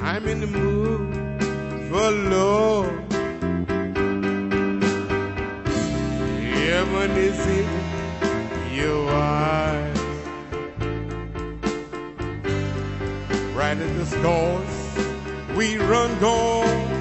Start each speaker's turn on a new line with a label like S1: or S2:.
S1: I'm in the mood for love. Heaven is in your eyes. Right at the scores, we run gone.